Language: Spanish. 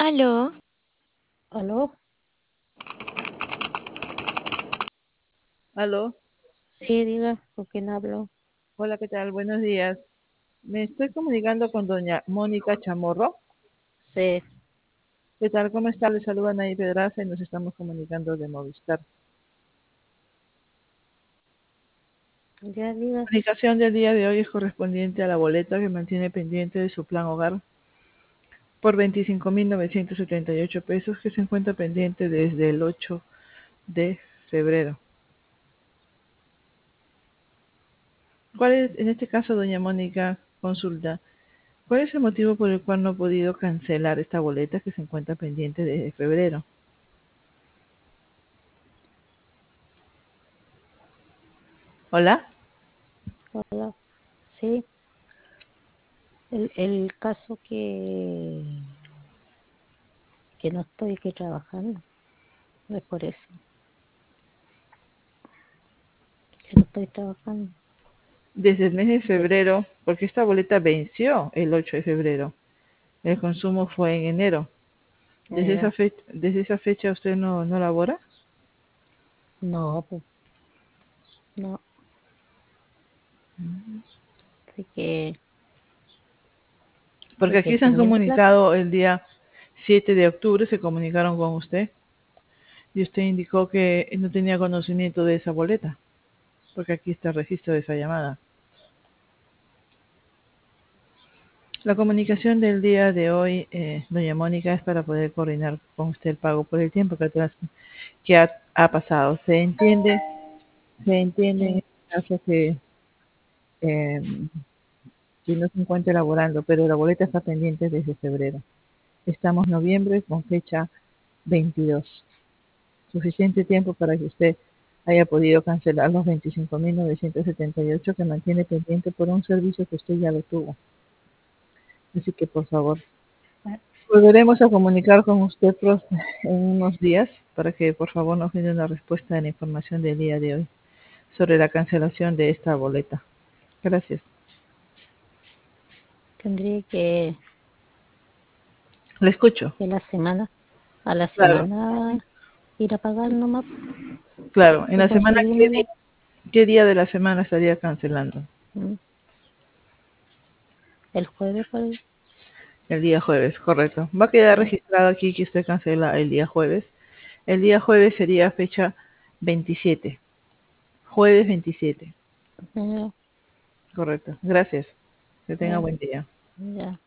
Aló, ¿Aló? Aló, Sí, diga, ¿con quién hablo? hola, ¿qué tal? Buenos días. Me estoy comunicando con doña Mónica Chamorro. Sí, ¿Qué tal? ¿Cómo está? Le saluda Nay Pedraza y nos estamos comunicando de Movistar. ya diga. La comunicación del día de hoy es correspondiente a la boleta que mantiene pendiente de su plan hogar por 25.978 pesos que se encuentra pendiente desde el 8 de febrero. ¿Cuál es, en este caso, doña Mónica, consulta, cuál es el motivo por el cual no ha podido cancelar esta boleta que se encuentra pendiente desde febrero? Hola. Hola. Sí, el caso que no estoy aquí trabajando, no es por eso, que no estoy trabajando. Desde el mes de De- febrero, porque esta boleta venció el 8 de febrero. El consumo fue en enero. ya, Desde esa fecha usted no labora. no, pues, no, así que, Porque porque aquí se han tenía plata. comunicado el día 7 de octubre, se comunicaron con usted y usted indicó que no tenía conocimiento de esa boleta, porque aquí está el registro de esa llamada. La comunicación del día de hoy, doña Mónica, es para poder coordinar con usted el pago por el tiempo que ha pasado. Se entiende en Sí, este caso eh, que no se encuentra elaborando, pero la boleta está pendiente desde febrero. Estamos en noviembre con fecha 22. Suficiente tiempo para que usted haya podido cancelar los 25.978 que mantiene pendiente por un servicio que usted ya lo tuvo. Así que, por favor, ah, volveremos a comunicar con usted en unos días para que, por favor, nos dé una respuesta de la información del día de hoy sobre la cancelación de esta boleta. Gracias. tendría Le escucho. que a la Claro, semana ir a pagar nomás, claro. En y la semana, conseguírmela. ¿qué día de la semana estaría cancelando? Mm, El jueves por ahí. El día jueves, correcto. Va a quedar Sí, registrado aquí que usted cancela el día jueves. El día jueves sería fecha 27. Jueves 27. ya, Correcto. Gracias. Que tenga ya, buen día. ya.